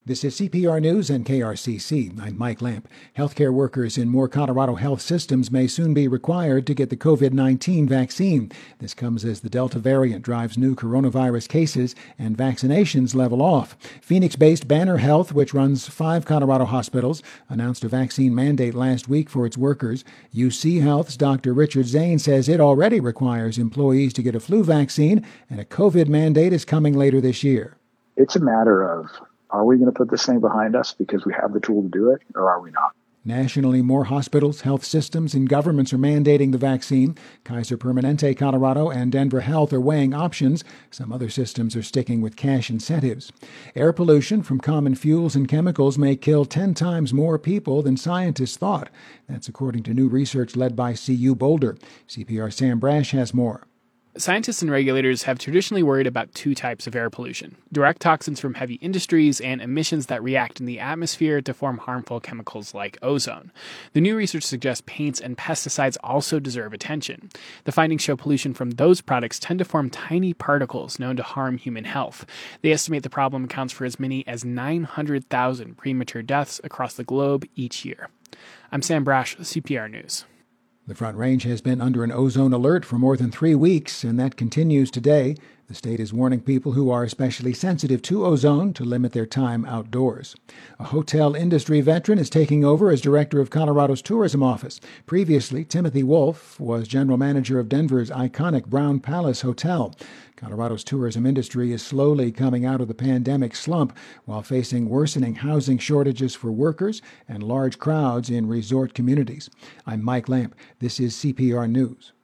This is CPR News and KRCC. I'm Mike Lamp. Healthcare workers in more Colorado health systems may soon be required to get the COVID-19 vaccine. This comes as the Delta variant drives new coronavirus cases and vaccinations level off. Phoenix-based Banner Health, which runs 5 Colorado hospitals, announced a vaccine mandate last week for its workers. UC Health's Dr. Richard Zane says it already requires employees to get a flu vaccine, and a COVID mandate is coming later this year. It's a matter of, are we going to put this thing behind us because we have the tool to do it, or are we not? Nationally, more hospitals, health systems, and governments are mandating the vaccine. Kaiser Permanente, Colorado, and Denver Health are weighing options. Some other systems are sticking with cash incentives. Air pollution from common fuels and chemicals may kill 10 times more people than scientists thought. That's according to new research led by CU Boulder. CPR Sam Brash has more. Scientists and regulators have traditionally worried about 2 types of air pollution: direct toxins from heavy industries and emissions that react in the atmosphere to form harmful chemicals like ozone. The new research suggests paints and pesticides also deserve attention. The findings show pollution from those products tend to form tiny particles known to harm human health. They estimate the problem accounts for as many as 900,000 premature deaths across the globe each year. I'm Sam Brash, CPR News. The Front Range has been under an ozone alert for more than 3 weeks, and that continues today. The state is warning people who are especially sensitive to ozone to limit their time outdoors. A hotel industry veteran is taking over as director of Colorado's tourism office. Previously, Timothy Wolf was general manager of Denver's iconic Brown Palace Hotel. Colorado's tourism industry is slowly coming out of the pandemic slump while facing worsening housing shortages for workers and large crowds in resort communities. I'm Mike Lamp. This is CPR News.